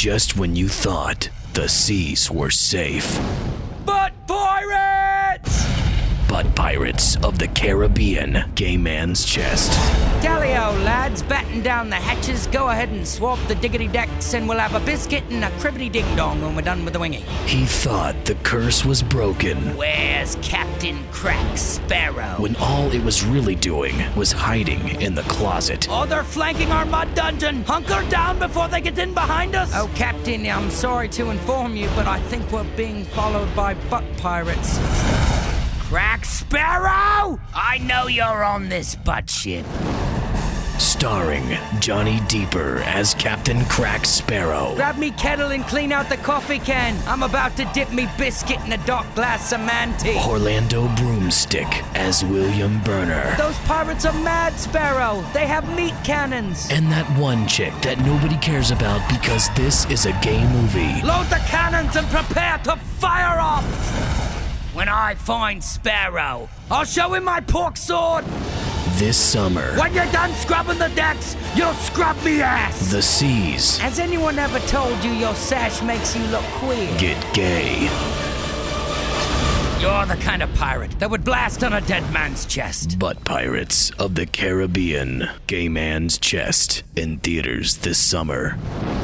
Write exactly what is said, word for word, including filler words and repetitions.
just when you thought the seas were safe. Butt Pirates! Butt Pirates of the Caribbean, Gay Man's Chest. Tally-o, lads, batten down the hatches, go ahead and swap the diggity decks, and we'll have a biscuit and a cribbity-ding-dong when we're done with the wingy. He thought the curse was broken. Where's Captain Crack Sparrow? When all it was really doing was hiding in the closet. Oh, they're flanking our mud dungeon! Hunker down before they get in behind us! Oh, Captain, I'm sorry to inform you, but I think we're being followed by butt pirates. Crack Sparrow! I know you're on this butt ship. Starring Johnny Deeper as Captain Crack Sparrow. Grab me kettle and clean out the coffee can. I'm about to dip me biscuit in a dark glass of man tea. Orlando Broomstick as William Burner. Those pirates are mad, Sparrow. They have meat cannons. And that one chick that nobody cares about because this is a gay movie. Load the cannons and prepare to fire off. When I find Sparrow, I'll show him my pork sword. This summer. When you're done scrubbing the decks, you'll scrub me ass. The seas. Has anyone ever told you your sash makes you look queer? Get gay. You're the kind of pirate that would blast on a dead man's chest. Butt Pirates of the Caribbean, Gay Man's Chest, in theaters this summer.